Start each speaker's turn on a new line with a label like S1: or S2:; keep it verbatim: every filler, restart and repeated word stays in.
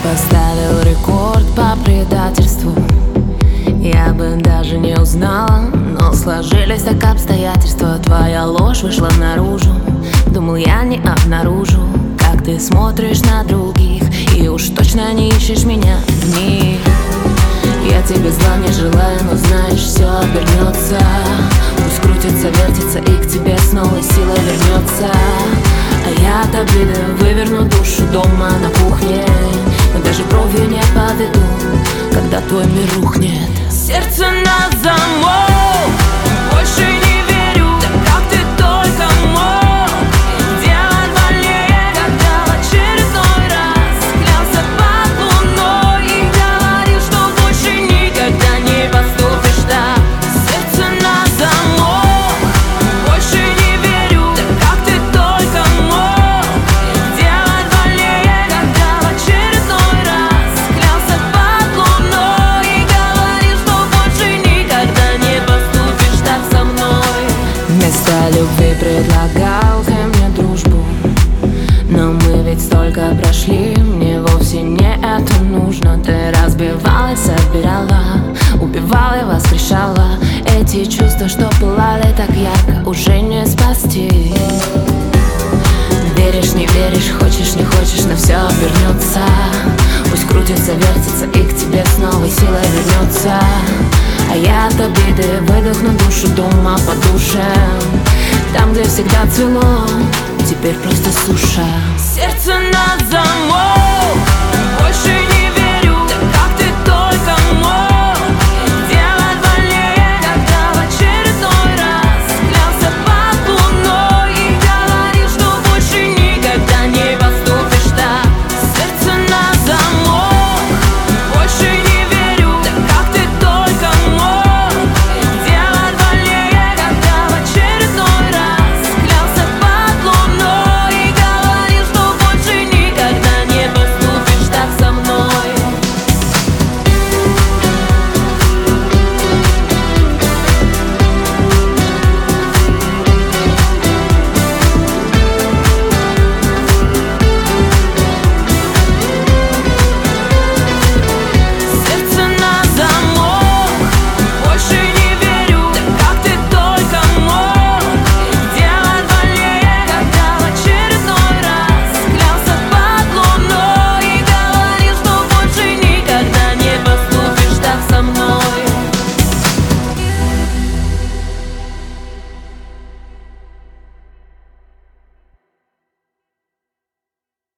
S1: поставил рекорд по предательству. Я бы даже не узнала, но сложились так обстоятельства. Твоя ложь вышла наружу, думал, я не обнаружу, как ты смотришь на других, и уж точно не ищешь меня в них. Я тебе зла не желаю, но знаешь, все обернется. Пусть крутится, вертится и к тебе с новой силой вернется. А я от обиды выверну душу дома на кухне, но даже бровью не подведу, когда твой мир рухнет. Сердце на замок, больше не верю, да как ты только мог делать больнее, когда в очередной раз клялся под луной и говорил, что больше никогда не поступишь так. Сердце на замок, больше не верю, да как ты только мог делать больнее, когда в очередной раз клялся под луной и говорил, что больше никогда не поступишь так со мной. Вместо любви предлагал ты мне дружбу, но мы ведь столько прошли, мне вовсе не это нужно. Ты разбивала и собирала, убивала и воскрешала. Эти чувства, что пылали так ярко, уже не спасти. Веришь, не веришь, хочешь, не хочешь, но все обернется. Пусть крутится, вертится и к тебе с новой силой вернется. А я от обиды выдохну душу дома по душе. Там, где всегда цвело, теперь просто суша. Сердце на замок.